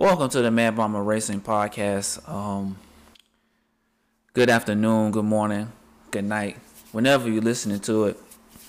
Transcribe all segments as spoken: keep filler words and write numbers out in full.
Welcome to the Mad Bomber Racing Podcast. Um, good afternoon, good morning, good night, whenever you're listening to it.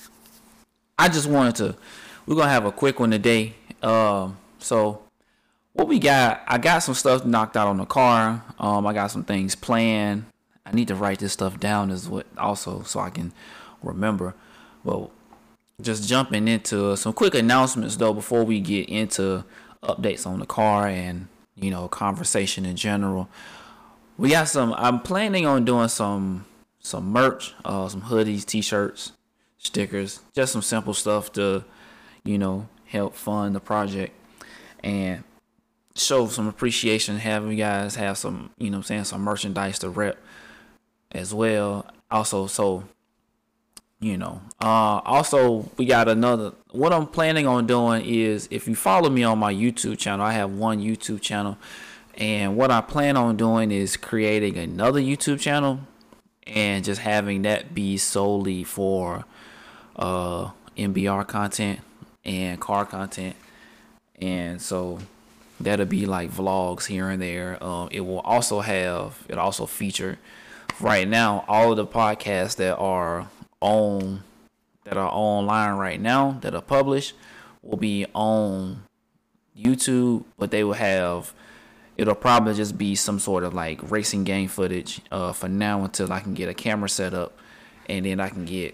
I just wanted to, we're going to have a quick one today. Um, so, what we got, I got some stuff knocked out on the car. Um, I got some things planned. I need to write this stuff down as what also so I can remember. Well, just jumping into some quick announcements though before we get into updates on the car and, you know, conversation in general. We got some, I'm planning on doing some some merch, uh some hoodies, t-shirts, stickers, just some simple stuff to, you know, help fund the project and show some appreciation, have you guys have some, you know what I'm saying, some merchandise to rep as well. Also, so you know, uh, also we got another, what I'm planning on doing is, if you follow me on my YouTube channel, I have one YouTube channel, and what I plan on doing is creating another YouTube channel and just having that be solely for uh, M B R content and car content. And so that'll be like vlogs here and there. Um, it will also have, it also feature right now all of the podcasts that are on that are online right now that are published will be on YouTube, but they will have, it'll probably just be some sort of like racing game footage uh for now until I can get a camera set up, and then I can get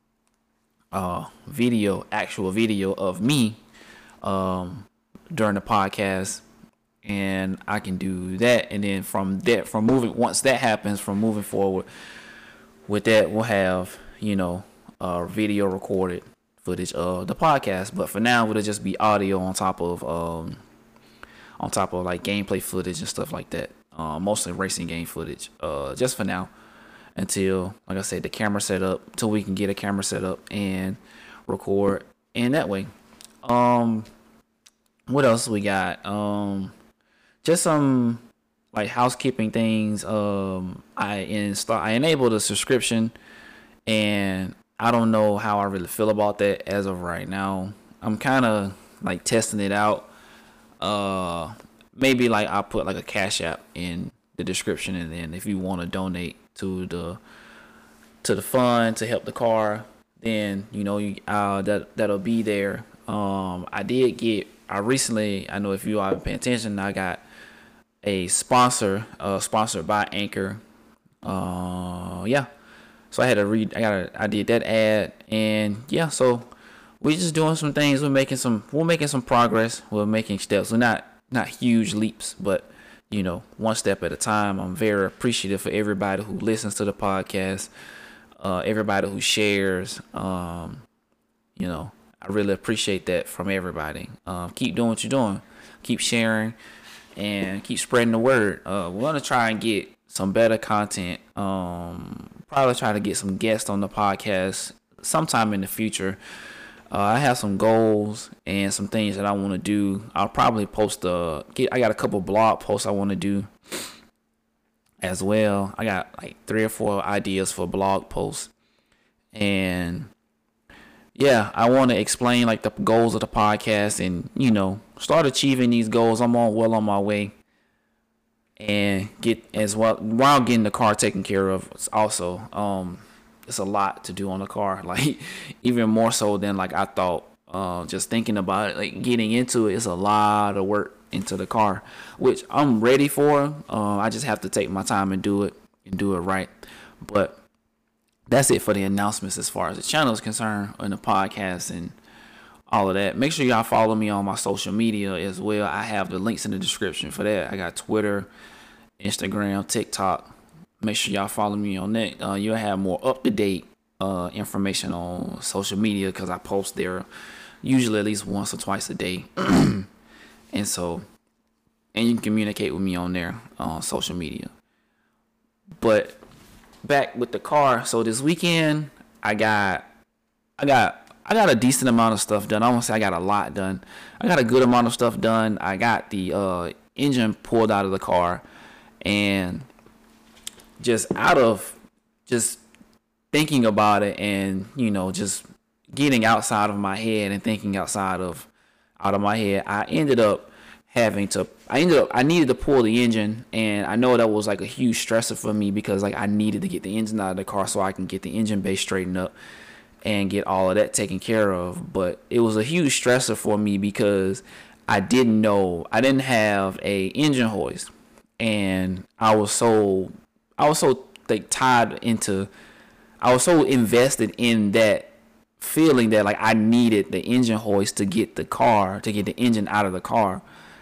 uh video actual video of me um during the podcast, and I can do that. And then from that from moving once that happens, from moving forward with that, we'll have, you know, uh, video recorded footage of the podcast. But for now, it'll just be audio on top of um, on top of like gameplay footage and stuff like that. Uh, mostly racing game footage. Uh, just for now, until, like I said, the camera set up, till we can get a camera set up and record. And that way, um, what else we got? Um, just some like housekeeping things. Um, I install, I enabled a subscription. And I don't know how I really feel about that as of right now. I'm kind of like testing it out. Uh, maybe like I'll put like a Cash App in the description, and then if you want to donate to the to the fund to help the car, then you know you uh that that'll be there. Um, I did get I recently, I know if you are paying attention, I got a sponsor, uh, sponsored by Anchor. Uh, yeah. So I had to read, I got a, I did that ad, and yeah, so we're just doing some things. We're making some, we're making some progress. We're making steps. We're not, not huge leaps, but you know, one step at a time. I'm very appreciative for everybody who listens to the podcast, uh, everybody who shares. Um, you know, I really appreciate that from everybody. Um, keep doing what you're doing. Keep sharing and keep spreading the word. Uh, we're gonna try and get some better content. Um, probably try to get some guests on the podcast sometime in the future. Uh, I have some goals and some things that I want to do. I'll probably post a. Get, I got a couple blog posts I want to do as well. I got like three or four ideas for blog posts, and yeah, I want to explain like the goals of the podcast, and you know, start achieving these goals. I'm on well on my way. And get as well while getting the car taken care of. Also, um, it's a lot to do on the car, like even more so than like I thought. Uh, just thinking about it, like getting into it, it's a lot of work into the car, which I'm ready for. Uh, I just have to take my time and do it and do it right. But that's it for the announcements as far as the channel is concerned and the podcast and all of that. Make sure y'all follow me on my social media as well. I have the links in the description for that. I got Twitter, Instagram, TikTok. Make sure y'all follow me on that. Uh, you'll have more up-to-date uh, information on social media, because I post there usually at least once or twice a day. And so, and you can communicate with me on there on social media. But back with the car. So this weekend, I got, I got, I got a decent amount of stuff done. I won't say I got a lot done. I got a good amount of stuff done. I got the uh, engine pulled out of the car, and just out of just thinking about it, and you know, just getting outside of my head and thinking outside of out of my head, I ended up having to I ended up I needed to pull the engine, and I know that was like a huge stressor for me because like I needed to get the engine out of the car so I can get the engine bay straightened up and get all of that taken care of. But it was a huge stressor for me because I didn't know I didn't have a engine hoist, and I was so I was so like tied into I was so invested in that feeling that like I needed the engine hoist to get the car to get the engine out of the car.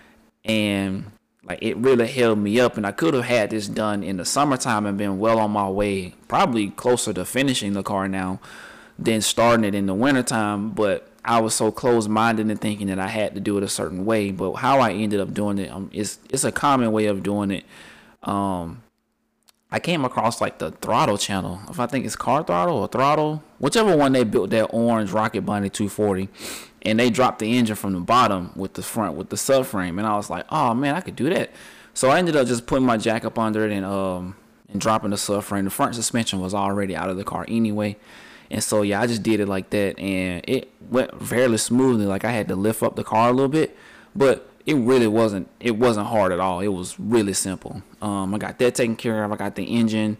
And like it really held me up, and I could have had this done in the summertime and been well on my way, probably closer to finishing the car now than starting it in the wintertime. But I was so close-minded and thinking that I had to do it a certain way. But how I ended up doing it, um, it's it's a common way of doing it. Um, I came across like the Throttle channel, if I think it's Car Throttle or Throttle, whichever one they built that orange Rocket Bunny two forty. And they dropped the engine from the bottom with the front with the subframe, and I was like, oh man, I could do that. So I ended up just putting my jack up under it and um and dropping the subframe. The front suspension was already out of the car anyway, and so yeah, I just did it like that, and it went fairly smoothly. Like I had to lift up the car a little bit, but it really wasn't it wasn't hard at all. It was really simple. Um, I got that taken care of. I got the engine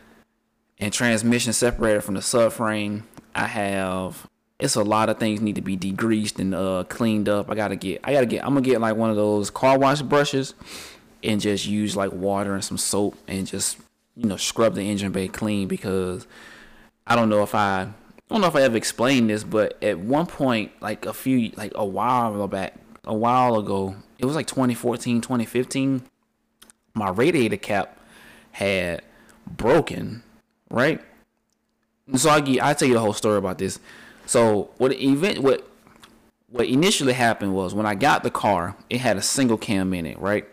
and transmission separated from the subframe. I have. It's a lot of things need to be degreased and uh, cleaned up. I gotta get, I gotta get, I'm gonna get like one of those car wash brushes and just use like water and some soap and just, you know, scrub the engine bay clean, because I don't know if I, I don't know if I ever explained this, but at one point, like a few, like a while back, a while ago, it was like twenty fourteen, twenty fifteen, my radiator cap had broken, right? And so I get, I tell you the whole story about this. So what event what what initially happened was when I got the car, it had a single cam in it, right?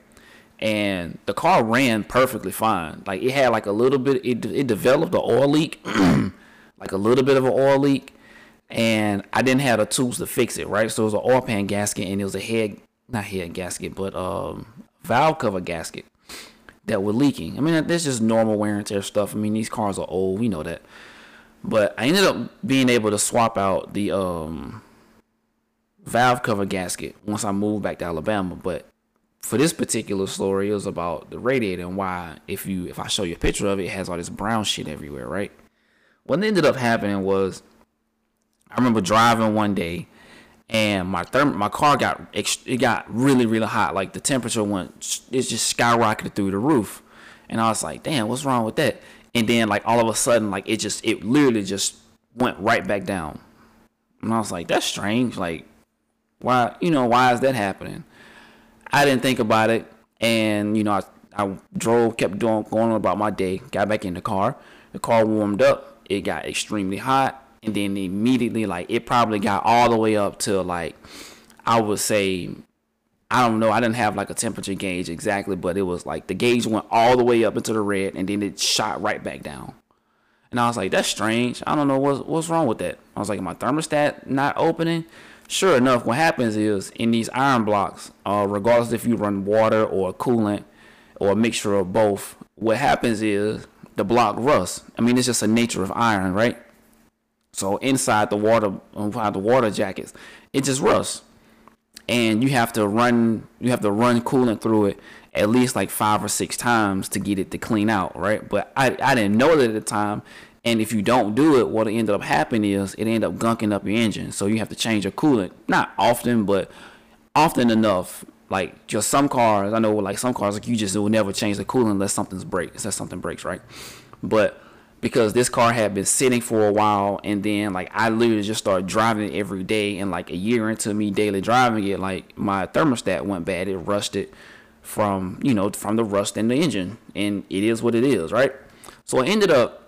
And the car ran perfectly fine. Like it had like a little bit, it it developed an oil leak, like a little bit of an oil leak, and I didn't have the tools to fix it, right? So it was an oil pan gasket, and it was a head, not head gasket, but um valve cover gasket that were leaking. I mean, that's just normal wear and tear stuff. I mean, these cars are old, we know that. But I ended up being able to swap out the um, valve cover gasket once I moved back to Alabama. But for this particular story, it was about the radiator and why, if you if I show you a picture of it, it has all this brown shit everywhere, right? What ended up happening was, I remember driving one day, and my therm my car got it got really really hot. Like the temperature went, it just skyrocketed through the roof, and I was like, damn, what's wrong with that? And then, like, all of a sudden, like, it just, it literally just went right back down. And I was like, that's strange. Like, why, you know, why is that happening? I didn't think about it. And, you know, I, I drove, kept doing, going on about my day, got back in the car. The car warmed up. It got extremely hot. And then immediately, like, it probably got all the way up to, like, I would say, I don't know. I didn't have like a temperature gauge exactly, but it was like the gauge went all the way up into the red, and then it shot right back down. And I was like, that's strange. I don't know what's, what's wrong with that. I was like, my thermostat not opening? Sure enough, what happens is in these iron blocks, uh, regardless if you run water or coolant or a mixture of both, what happens is the block rusts. I mean, it's just a nature of iron, right? So inside the water, inside the water jackets, it just rusts. And you have to run, you have to run coolant through it at least like five or six times to get it to clean out, right? But I, I didn't know that at the time. And if you don't do it, what ended up happening is it ended up gunking up your engine. So you have to change your coolant, not often, but often enough. Like just some cars, I know like some cars, like you just will never change the coolant unless something's break, unless something breaks, right? But because this car had been sitting for a while, and then like I literally just started driving it every day, and like a year into me daily driving it, like my thermostat went bad. It rusted from, you know, from the rust in the engine, and it is what it is, right? So I ended up,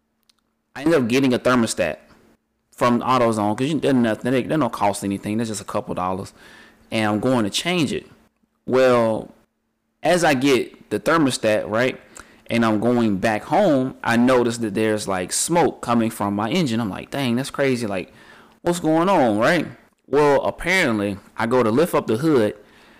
I ended up getting a thermostat from AutoZone, because they're nothing, they, they don't cost anything. They're just a couple dollars, and I'm going to change it. Well, as I get the thermostat, right, and I'm going back home, I noticed that there's like smoke coming from my engine. I'm like, dang, that's crazy. Like, what's going on, right? Well, apparently, I go to lift up the hood,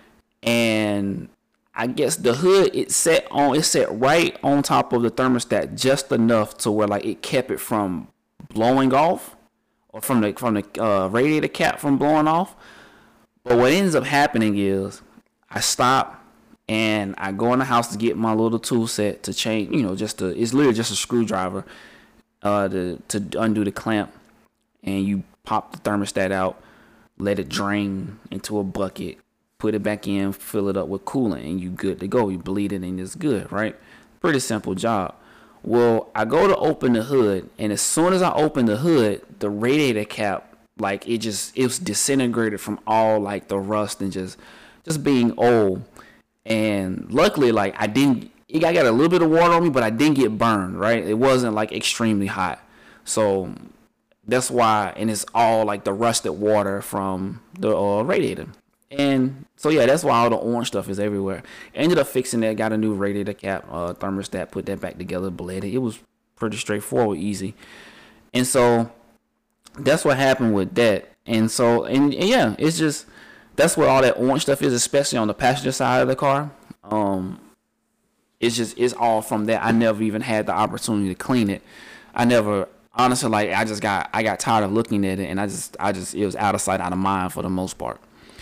and I guess the hood, it set on, it set right on top of the thermostat just enough to where like it kept it from blowing off, or from the from the uh, radiator cap from blowing off. But what ends up happening is I stop and I go in the house to get my little tool set to change, you know, just to, it's literally just a screwdriver uh, to, to undo the clamp. And you pop the thermostat out, let it drain into a bucket, put it back in, fill it up with coolant, and you good to go. You bleed it and it's good, right? Pretty simple job. Well, I go to open the hood, and as soon as I open the hood, the radiator cap, like it just, it was disintegrated from all like the rust and just, just being old. And luckily, like I didn't, I got a little bit of water on me, but I didn't get burned, right? It wasn't like extremely hot. So that's why, and it's all like the rusted water from the uh, radiator. And so, yeah, that's why all the orange stuff is everywhere. Ended up fixing that, got a new radiator cap, uh, thermostat, put that back together, bled it. It was pretty straightforward, easy. And so that's what happened with that. And so, and, and yeah, it's just, that's what all that orange stuff is, especially on the passenger side of the car. Um, it's just, it's all from that. I never even had the opportunity to clean it. I never... Honestly, like I just got, I got tired of looking at it, and I just, I just, it was out of sight, out of mind for the most part.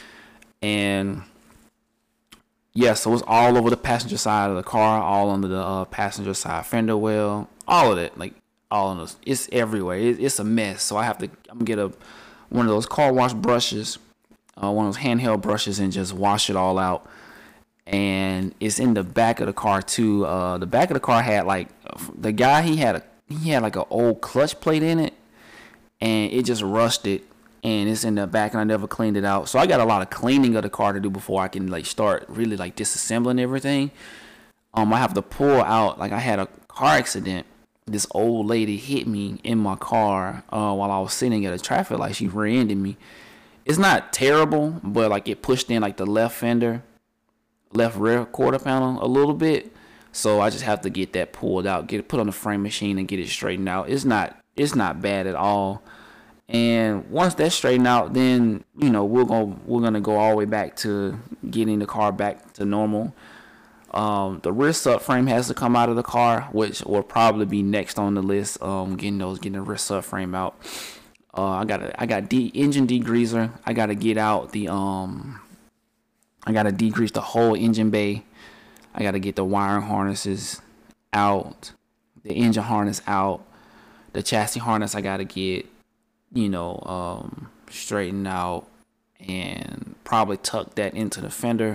And yeah, so it's all over the passenger side of the car, all under the uh, passenger side fender well, all of it, like all of those. It's everywhere. It, it's a mess. So I have to, I'm gonna get a one of those car wash brushes, uh, one of those handheld brushes, and just wash it all out. And it's in the back of the car too. Uh, the back of the car had like the guy he had a. He had like an old clutch plate in it, and it just rusted, and it's in the back, and I never cleaned it out. So I got a lot of cleaning of the car to do before I can like start really like disassembling everything. Um, I have to pull out, like I had a car accident. This old lady hit me in my car uh, while I was sitting at a traffic light. She rear-ended me. It's not terrible, but like it pushed in like the left fender, left rear quarter panel a little bit. So I just have to get that pulled out, get it put on the frame machine and get it straightened out. It's not it's not bad at all. And once that's straightened out, then you know we're gonna we're gonna go all the way back to getting the car back to normal. Um, the rear subframe has to come out of the car, which will probably be next on the list. Um, getting those getting the rear subframe out. Uh, I got I got de- engine degreaser. I gotta get out the um. I gotta degrease the whole engine bay. I got to get the wiring harnesses out, the engine harness out, the chassis harness I got to get, you know, um, straightened out, and probably tuck that into the fender.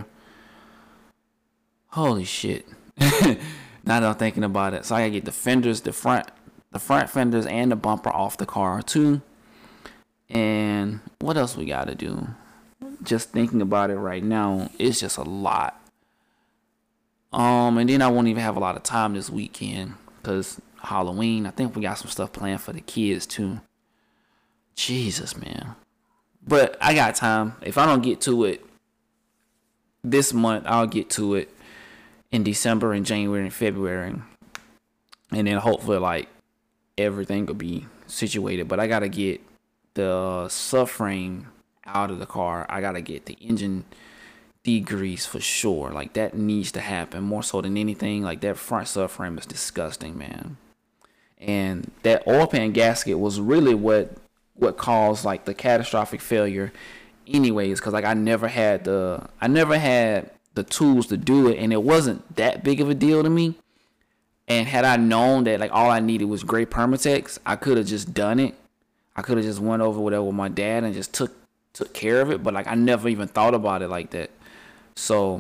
Holy shit. Now that I'm thinking about it. So I got to get the fenders, the front, the front fenders and the bumper off the car too. And what else we got to do? Just thinking about it right now, it's just a lot. Um, and then I won't even have a lot of time this weekend because Halloween. I think we got some stuff planned for the kids too. Jesus, man. But I got time. If I don't get to it this month, I'll get to it in December and January and February. And then hopefully like everything will be situated. But I got to get the subframe out of the car. I got to get the engine degrease for sure. Like that needs to happen more so than anything. Like that front subframe is disgusting, man. And that oil pan gasket was really what what caused like the catastrophic failure anyways, because like I never had the I never had the tools to do it, and it wasn't that big of a deal to me. And had I known that like all I needed was gray Permatex, I could have just done it. I could have just went over whatever with my dad and just took took care of it. But like I never even thought about it like that. So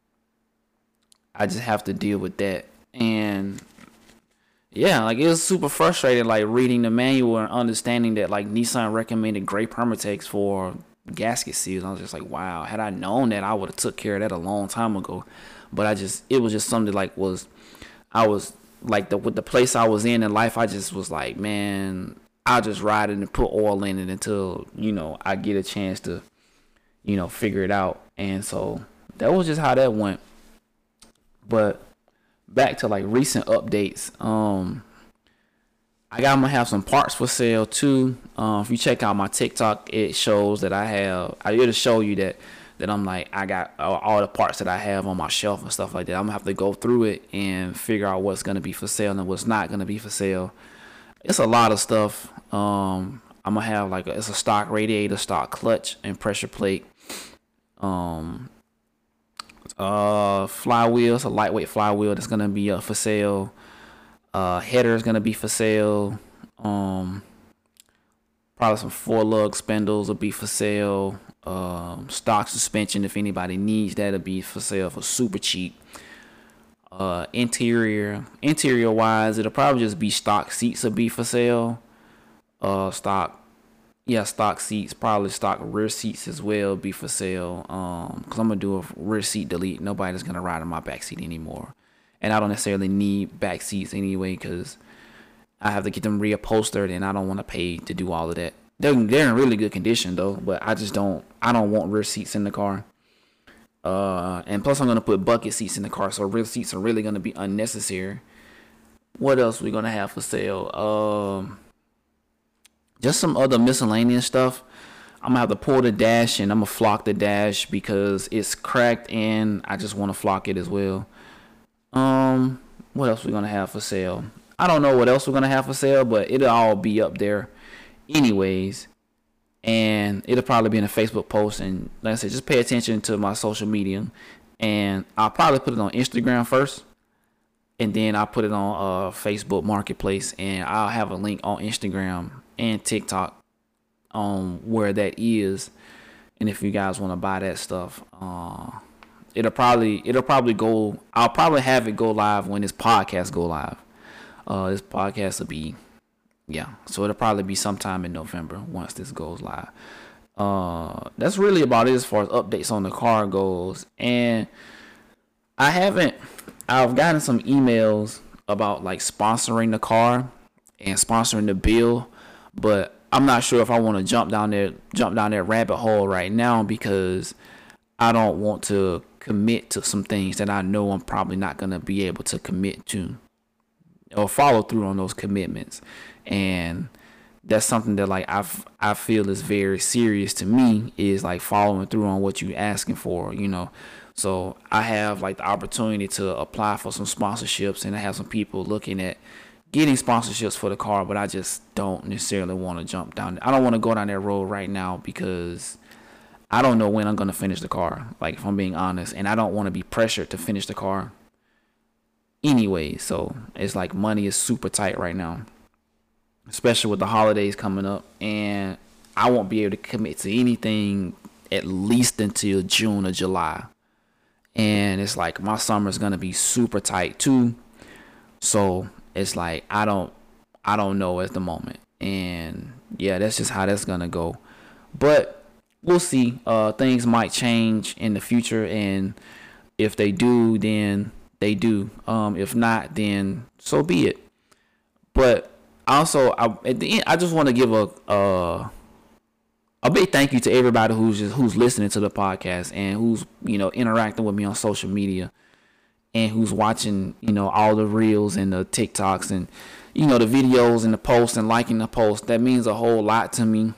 I just have to deal with that. And yeah, like it was super frustrating, like reading the manual and understanding that like Nissan recommended gray Permatex for gasket seals. I was just like, wow, had I known that, I would have took care of that a long time ago. But I just, it was just something like was, I was like the with the place I was in in life, I just was like, man, I'll just ride it and put oil in it until, you know, I get a chance to, you know, figure it out. And so that was just how that went. But back to like recent updates. Um, I got I'm gonna have some parts for sale too. Um, if you check out my TikTok, it shows that I have. I it'll show you that that I'm like I got all, all the parts that I have on my shelf and stuff like that. I'm gonna have to go through it and figure out what's gonna be for sale and what's not gonna be for sale. It's a lot of stuff. Um, I'm gonna have like a, it's a stock radiator, stock clutch, and pressure plate. Um. Uh, flywheel, it's a lightweight flywheel that's gonna be up for sale. Uh, header is gonna be for sale. Um, probably some four lug spindles will be for sale. Um, stock suspension, if anybody needs that, will be for sale for super cheap. Uh, interior, interior wise, it'll probably just be stock seats will be for sale. Uh, stock. Yeah, stock seats, probably stock rear seats as well be for sale. Um, cause I'm gonna do a rear seat delete. Nobody's gonna ride in my back seat anymore, and I don't necessarily need back seats anyway, cause I have to get them reupholstered, and I don't want to pay to do all of that. They're they're in really good condition though, but I just don't I don't want rear seats in the car. Uh, and plus I'm gonna put bucket seats in the car, so rear seats are really gonna be unnecessary. What else we gonna have for sale? Um. Just some other miscellaneous stuff. I'm gonna have to pull the dash and I'm gonna flock the dash because it's cracked and I just want to flock it as well. Um, what else we gonna have for sale? I don't know what else we're gonna have for sale, but it'll all be up there, anyways. And it'll probably be in a Facebook post. And like I said, just pay attention to my social media. And I'll probably put it on Instagram first, and then I'll put it on uh Facebook Marketplace, and I'll have a link on Instagram and TikTok on where that is. And if you guys want to buy that stuff, uh it'll probably it'll probably go I'll probably have it go live when this podcast go live. Uh this podcast will be yeah, so it'll probably be sometime in November once this goes live. Uh that's really about it as far as updates on the car goes. And I haven't I've gotten some emails about like sponsoring the car and sponsoring the bill, but I'm not sure if I want to jump down there, jump down that rabbit hole right now, because I don't want to commit to some things that I know I'm probably not going to be able to commit to or follow through on those commitments. And that's something that like I I feel is very serious to me, is like following through on what you're asking for, you know. So I have like the opportunity to apply for some sponsorships, and I have some people looking at getting sponsorships for the car, but I just don't necessarily want to jump down. I don't want to go down that road right now because I don't know when I'm going to finish the car, like if I'm being honest, and I don't want to be pressured to finish the car anyway. So it's like money is super tight right now, especially with the holidays coming up, and I won't be able to commit to anything at least until June or July. And it's like my summer's going to be super tight too. So it's like I don't I don't know at the moment. And yeah, that's just how that's gonna go. But we'll see. Uh things might change in the future, and if they do, then they do. Um if not, then so be it. But also I at the end I just want to give a uh a big thank you to everybody who's just who's listening to the podcast and who's, you know, interacting with me on social media, and who's watching, you know, all the reels and the TikToks and, you know, the videos and the posts and liking the posts. That means a whole lot to me.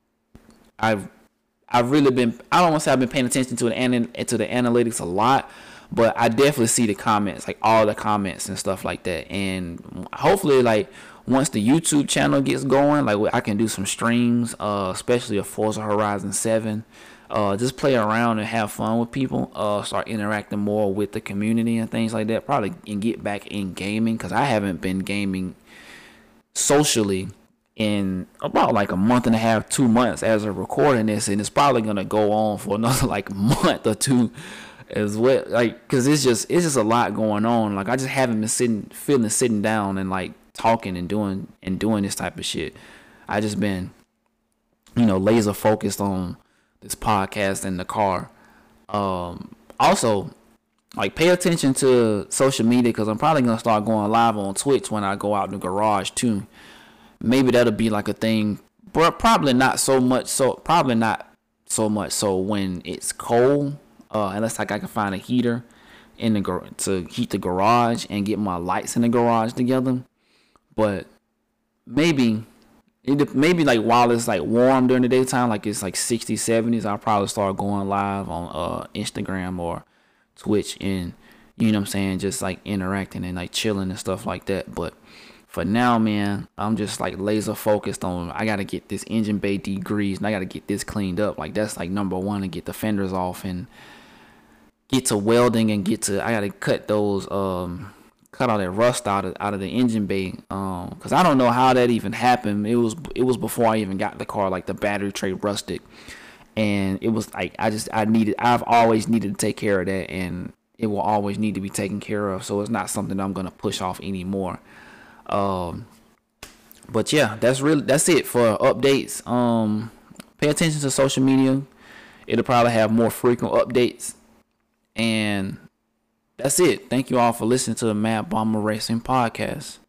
I've I've really been, I don't want to say I've been paying attention to the to the analytics a lot, but I definitely see the comments, like all the comments and stuff like that. And hopefully, like, once the YouTube channel gets going, like I can do some streams, uh, especially of Forza Horizon seven. Uh, just play around and have fun with people. Uh, start interacting more with the community and things like that. Probably and get back in gaming, because I haven't been gaming socially in about like a month and a half, two months as of recording this, and it's probably gonna go on for another like month or two as well. Like, because it's just it's just a lot going on. Like I just haven't been sitting, feeling sitting down and like talking and doing and doing this type of shit. I just been, you know, laser focused on this podcast in the car. Um, also, like, pay attention to social media, because I'm probably gonna start going live on Twitch when I go out in the garage too. Maybe that'll be like a thing, but probably not so much. So probably not so much. So when it's cold, uh, unless like I can find a heater in the gar- to heat the garage and get my lights in the garage together. But maybe. It, maybe like while it's like warm during the daytime, like it's like sixties, seventies, I'll probably start going live on uh Instagram or Twitch, and you know what I'm saying, just like interacting and like chilling and stuff like that. But for now, man, I'm just like laser focused on, I gotta get this engine bay degreased and I gotta get this cleaned up. Like that's like number one, to get the fenders off and get to welding and get to I gotta cut those um cut all that rust out of out of the engine bay, um because I don't know how that even happened. It was it was before I even got the car. Like the battery tray rusted, and it was like I just I needed I've always needed to take care of that, and it will always need to be taken care of. So it's not something I'm gonna push off anymore. Um, but yeah, that's really that's it for updates. Um, pay attention to social media. It'll probably have more frequent updates. And that's it. Thank you all for listening to the Mad Bomber Racing Podcast.